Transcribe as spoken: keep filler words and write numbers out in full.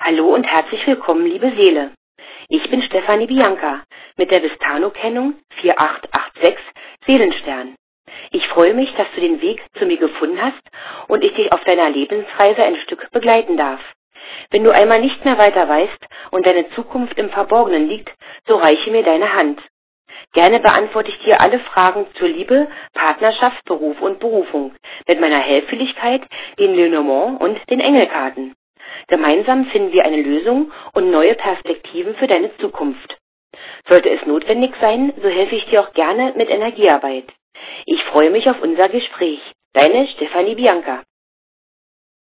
Hallo und herzlich willkommen, liebe Seele. Ich bin Stefanie Bianca mit der Vistano-Kennung vier acht acht sechs Seelenstern. Ich freue mich, dass du den Weg zu mir gefunden hast und ich dich auf deiner Lebensreise ein Stück begleiten darf. Wenn du einmal nicht mehr weiter weißt und deine Zukunft im Verborgenen liegt, so reiche mir deine Hand. Gerne beantworte ich dir alle Fragen zur Liebe, Partnerschaft, Beruf und Berufung mit meiner Helferlichkeit, den Lenormand und den Engelkarten. Gemeinsam finden wir eine Lösung und neue Perspektiven für deine Zukunft. Sollte es notwendig sein, so helfe ich dir auch gerne mit Energiearbeit. Ich freue mich auf unser Gespräch. Deine Stefanie Bianca.